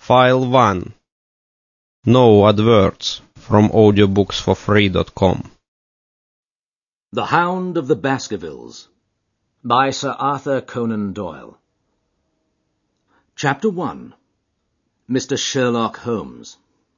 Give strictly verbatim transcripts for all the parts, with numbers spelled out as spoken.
File one. No adverts from audiobooks for free dot com. The Hound of the Baskervilles by Sir Arthur Conan Doyle. Chapter one. Mister Sherlock Holmes.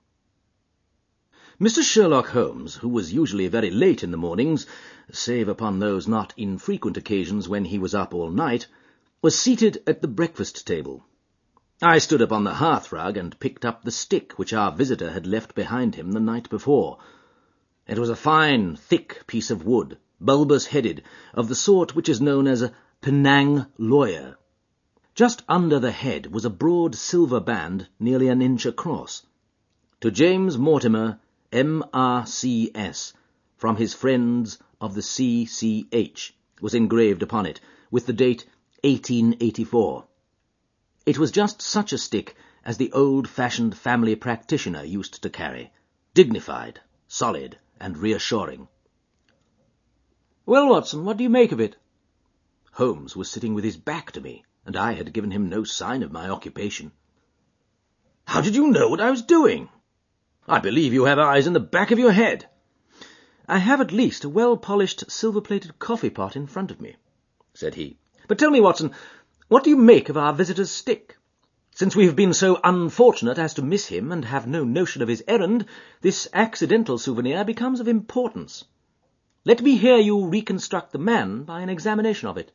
Mister Sherlock Holmes, who was usually very late in the mornings, save upon those not infrequent occasions when he was up all night, was seated at the breakfast table. I stood upon the hearth-rug and picked up the stick which our visitor had left behind him the night before. It was a fine, thick piece of wood, bulbous-headed, of the sort which is known as a Penang lawyer. Just under the head was a broad silver band nearly an inch across. To James Mortimer, M R C S, from his friends of the C C H, was engraved upon it, with the date eighteen eighty-four. It was just such a stick as the old-fashioned family practitioner used to carry, dignified, solid, and reassuring. "Well, Watson, what do you make of it?" Holmes was sitting with his back to me, and I had given him no sign of my occupation. "How did you know what I was doing? I believe you have eyes in the back of your head." "I have at least a well-polished silver-plated coffee-pot in front of me," said he. "But tell me, Watson, what do you make of our visitor's stick? Since we have been so unfortunate as to miss him and have no notion of his errand, this accidental souvenir becomes of importance. Let me hear you reconstruct the man by an examination of it."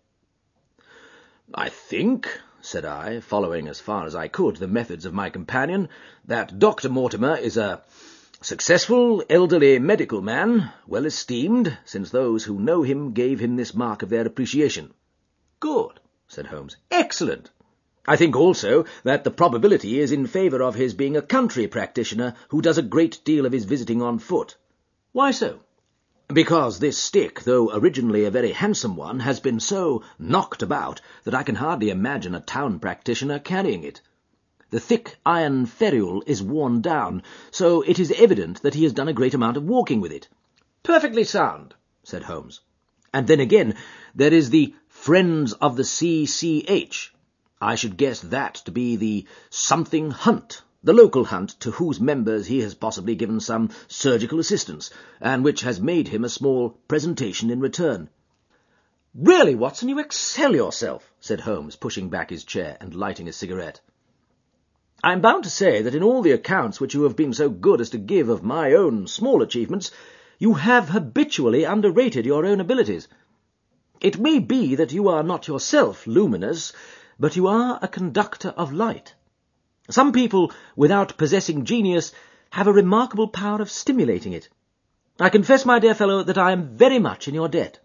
"I think," said I, following as far as I could the methods of my companion, "that Doctor Mortimer is a successful, elderly medical man, well esteemed, since those who know him gave him this mark of their appreciation." "Good," said Holmes. "Excellent. I think also that the probability is in favour of his being a country practitioner who does a great deal of his visiting on foot." "Why so?" "Because this stick, though originally a very handsome one, has been so knocked about that I can hardly imagine a town practitioner carrying it. The thick iron ferrule is worn down, so it is evident that he has done a great amount of walking with it." "Perfectly sound," said Holmes. "And then again, there is the Friends of the C C H. I should guess that to be the something hunt, the local hunt to whose members he has possibly given some surgical assistance, and which has made him a small presentation in return." "Really, Watson, you excel yourself," said Holmes, pushing back his chair and lighting a cigarette. "I am bound to say that in all the accounts which you have been so good as to give of my own small achievements, you have habitually underrated your own abilities. It may be that you are not yourself luminous, but you are a conductor of light. Some people, without possessing genius, have a remarkable power of stimulating it. I confess, my dear fellow, that I am very much in your debt."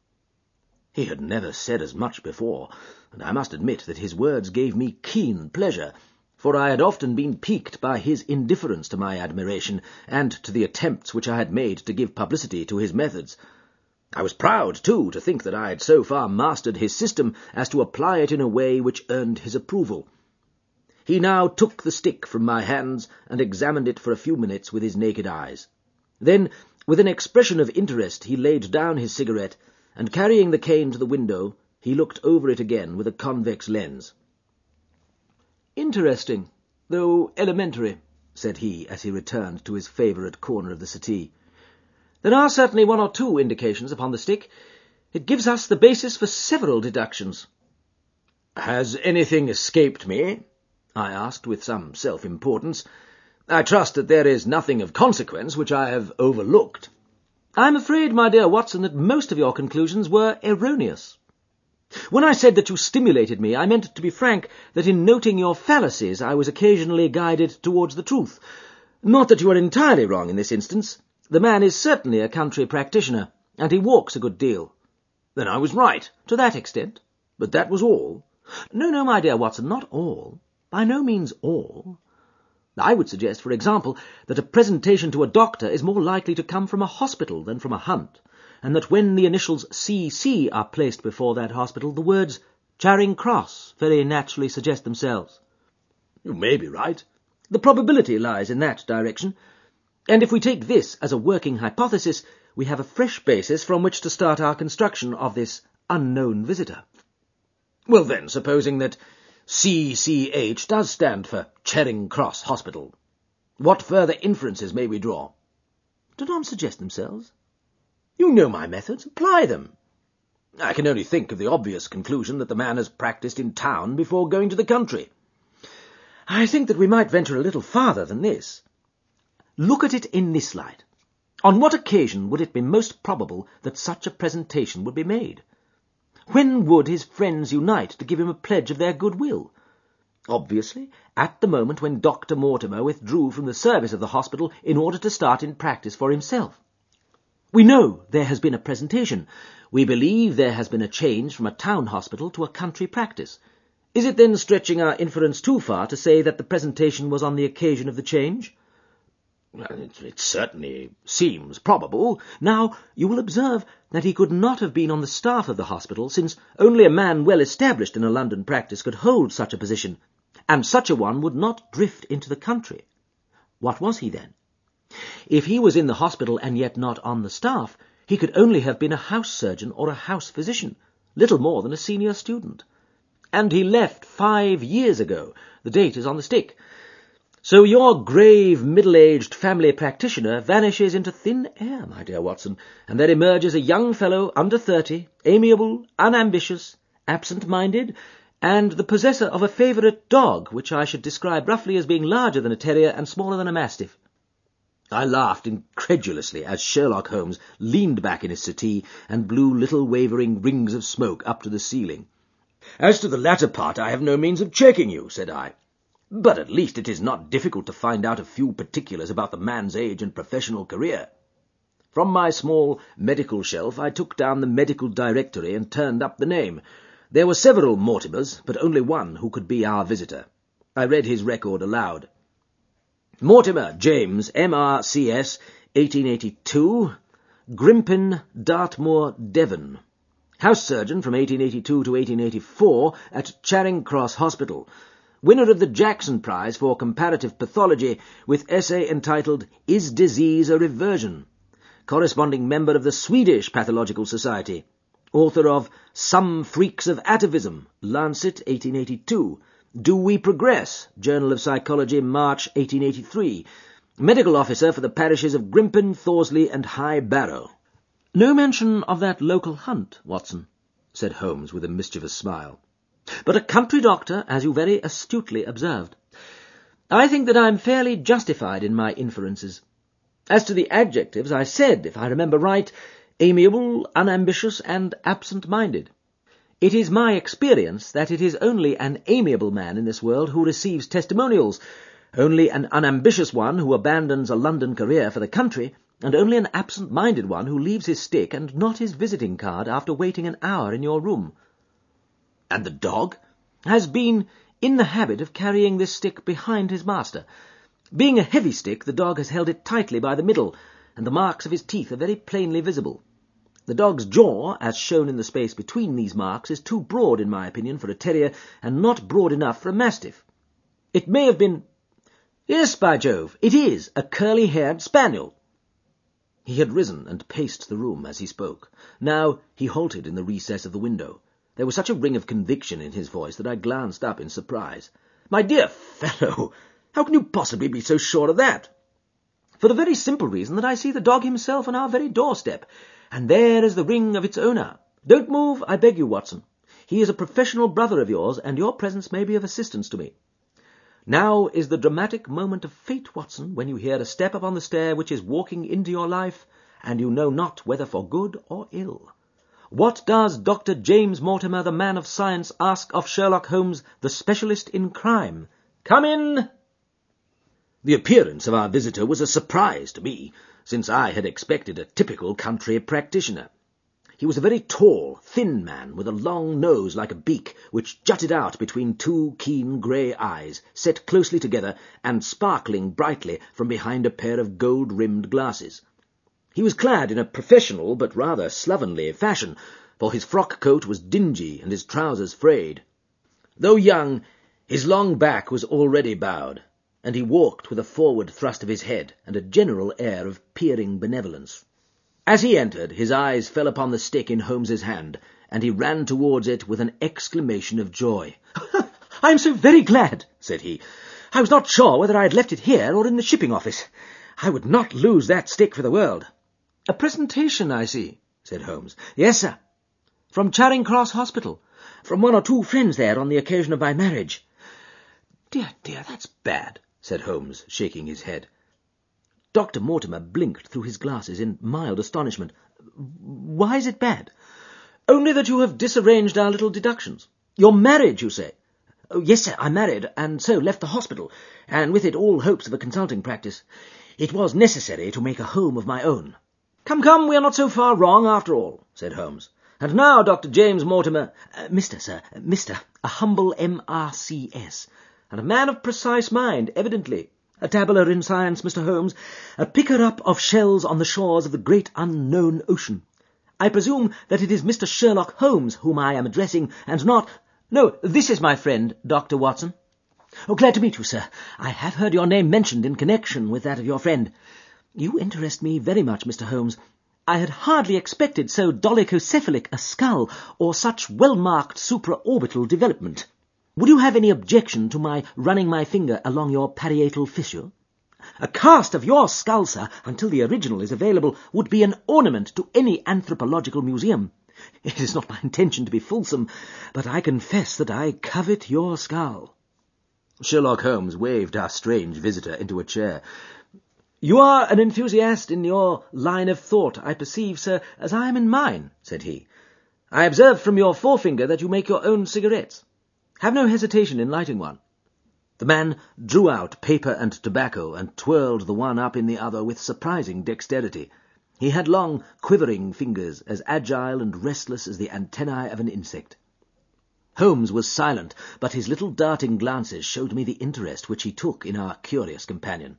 He had never said as much before, and I must admit that his words gave me keen pleasure, for I had often been piqued by his indifference to my admiration and to the attempts which I had made to give publicity to his methods. I was proud, too, to think that I had so far mastered his system as to apply it in a way which earned his approval. He now took the stick from my hands and examined it for a few minutes with his naked eyes. Then, with an expression of interest, he laid down his cigarette, and carrying the cane to the window, he looked over it again with a convex lens. "Interesting, though elementary," said he, as he returned to his favourite corner of the settee. "There are certainly one or two indications upon the stick. It gives us the basis for several deductions." "Has anything escaped me?" I asked with some self-importance. "I trust that there is nothing of consequence which I have overlooked." "I am afraid, my dear Watson, that most of your conclusions were erroneous. When I said that you stimulated me, I meant, to be frank, that in noting your fallacies I was occasionally guided towards the truth. Not that you are entirely wrong in this instance. The man is certainly a country practitioner, and he walks a good deal." "Then I was right." "To that extent." "But that was all?" "No, no, my dear Watson, not all. By no means all. I would suggest, for example, that a presentation to a doctor is more likely to come from a hospital than from a hunt, and that when the initials C C are placed before that hospital, the words Charing Cross very naturally suggest themselves." "You may be right." "The probability lies in that direction. And if we take this as a working hypothesis, we have a fresh basis from which to start our construction of this unknown visitor." "Well then, supposing that C C H does stand for Charing Cross Hospital. What further inferences may we draw? Do none suggest themselves? You know my methods. Apply them. I can only think of the obvious conclusion that the man has practised in town before going to the country. I think that we might venture a little farther than this. Look at it in this light. On what occasion would it be most probable that such a presentation would be made? When would his friends unite to give him a pledge of their goodwill? Obviously, at the moment when Doctor Mortimer withdrew from the service of the hospital in order to start in practice for himself. We know there has been a presentation. We believe there has been a change from a town hospital to a country practice. Is it then stretching our inference too far to say that the presentation was on the occasion of the change? Well, it, it certainly seems probable. Now, you will observe that he could not have been on the staff of the hospital, since only a man well established in a London practice could hold such a position, and such a one would not drift into the country. What was he then? If he was in the hospital and yet not on the staff, he could only have been a house surgeon or a house physician, little more than a senior student. And he left five years ago. The date is on the stick. So your grave, middle-aged family practitioner vanishes into thin air, my dear Watson, and there emerges a young fellow under thirty, amiable, unambitious, absent-minded, and the possessor of a favourite dog, which I should describe roughly as being larger than a terrier and smaller than a mastiff. I laughed incredulously as Sherlock Holmes leaned back in his settee and blew little wavering rings of smoke up to the ceiling. "As to the latter part, I have no means of checking you," said I. "But at least it is not difficult to find out a few particulars about the man's age and professional career." From my small medical shelf I took down the medical directory and turned up the name. There were several Mortimers, but only one who could be our visitor. I read his record aloud. Mortimer James, M R C S, eighteen eighty-two, Grimpen, Dartmoor, Devon. House surgeon from eighteen eighty-two to eighteen eighty-four at Charing Cross Hospital. Winner of the Jackson Prize for Comparative Pathology with essay entitled Is Disease a Reversion? Corresponding member of the Swedish Pathological Society. Author of Some Freaks of Atavism, Lancet, eighteen eighty-two. Do We Progress? Journal of Psychology, March eighteen eighty-three. Medical officer for the parishes of Grimpen, Thorsley and High Barrow. No mention of that local hunt, Watson, said Holmes with a mischievous smile. But a country doctor, as you very astutely observed. I think that I am fairly justified in my inferences. As to the adjectives, I said, if I remember right, amiable, unambitious, and absent-minded. It is my experience that it is only an amiable man in this world who receives testimonials, only an unambitious one who abandons a London career for the country, and only an absent-minded one who leaves his stick and not his visiting card after waiting an hour in your room. And the dog has been in the habit of carrying this stick behind his master. Being a heavy stick, the dog has held it tightly by the middle, and the marks of his teeth are very plainly visible. The dog's jaw, as shown in the space between these marks, is too broad, in my opinion, for a terrier, and not broad enough for a mastiff. It may have been... Yes, by Jove, it is a curly-haired spaniel. He had risen and paced the room as he spoke. Now he halted in the recess of the window. There was such a ring of conviction in his voice that I glanced up in surprise. "My dear fellow, how can you possibly be so sure of that?" "For the very simple reason that I see the dog himself on our very doorstep, and there is the ring of its owner. Don't move, I beg you, Watson. He is a professional brother of yours, and your presence may be of assistance to me. Now is the dramatic moment of fate, Watson, when you hear a step upon the stair which is walking into your life, and you know not whether for good or ill. What does Doctor James Mortimer, the man of science, ask of Sherlock Holmes, the specialist in crime? Come in!" The appearance of our visitor was a surprise to me, since I had expected a typical country practitioner. He was a very tall, thin man, with a long nose like a beak, which jutted out between two keen grey eyes, set closely together and sparkling brightly from behind a pair of gold-rimmed glasses. He was clad in a professional but rather slovenly fashion, for his frock-coat was dingy and his trousers frayed. Though young, his long back was already bowed, and he walked with a forward thrust of his head and a general air of peering benevolence. As he entered, his eyes fell upon the stick in Holmes's hand, and he ran towards it with an exclamation of joy. "I am so very glad," said he. "I was not sure whether I had left it here or in the shipping office. I would not lose that stick for the world." "A presentation, I see," said Holmes. "Yes, sir. From Charing Cross Hospital. From one or two friends there on the occasion of my marriage." "Dear, dear, that's bad," said Holmes, shaking his head. Doctor Mortimer blinked through his glasses in mild astonishment. "Why is it bad?" "Only that you have disarranged our little deductions. Your marriage, you say?" "Oh, yes, sir, I married, and so left the hospital, and with it all hopes of a consulting practice. It was necessary to make a home of my own." "Come, come, we are not so far wrong after all," said Holmes. "And now, Doctor James Mortimer—" Uh, Mister, sir, Mister, a humble M R C S, and a man of precise mind, evidently. A dabbler in science, Mister Holmes, a picker-up of shells on the shores of the great unknown ocean. I presume that it is Mister Sherlock Holmes whom I am addressing, and not— No, this is my friend, Doctor Watson." "Oh, glad to meet you, sir. I have heard your name mentioned in connection with that of your friend. You interest me very much, Mister Holmes. I had hardly expected so dolichocephalic a skull, or such well-marked supraorbital development. Would you have any objection to my running my finger along your parietal fissure? A cast of your skull, sir, until the original is available, would be an ornament to any anthropological museum. It is not my intention to be fulsome, but I confess that I covet your skull." Sherlock Holmes waved our strange visitor into a chair. "You are an enthusiast in your line of thought, I perceive, sir, as I am in mine," said he. "I observe from your forefinger that you make your own cigarettes. Have no hesitation in lighting one." The man drew out paper and tobacco and twirled the one up in the other with surprising dexterity. He had long, quivering fingers, as agile and restless as the antennae of an insect. Holmes was silent, but his little darting glances showed me the interest which he took in our curious companion.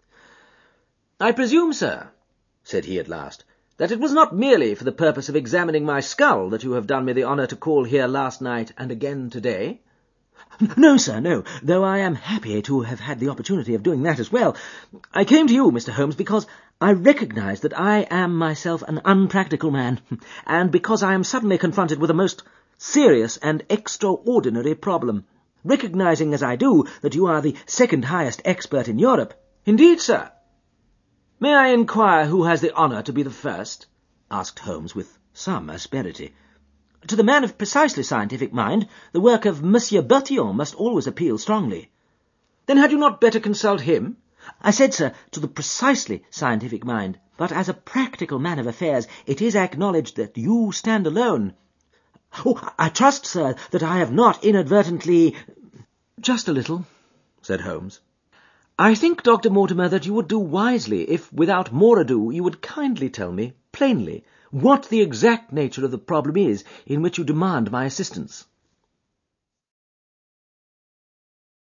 "I presume, sir," said he at last, "that it was not merely for the purpose of examining my skull that you have done me the honour to call here last night and again today?" "No, sir, no, though I am happy to have had the opportunity of doing that as well. I came to you, Mister Holmes, because I recognise that I am myself an unpractical man, and because I am suddenly confronted with a most serious and extraordinary problem, recognising as I do that you are the second highest expert in Europe." "Indeed, sir. May I inquire who has the honour to be the first?" asked Holmes with some asperity. "To the man of precisely scientific mind, the work of Monsieur Bertillon must always appeal strongly." "Then had you not better consult him?" "I said, sir, to the precisely scientific mind, but as a practical man of affairs it is acknowledged that you stand alone. Oh, I trust, sir, that I have not inadvertently—" "Just a little," said Holmes. "I think, Doctor Mortimer, that you would do wisely if, without more ado, you would kindly tell me, plainly, what the exact nature of the problem is in which you demand my assistance."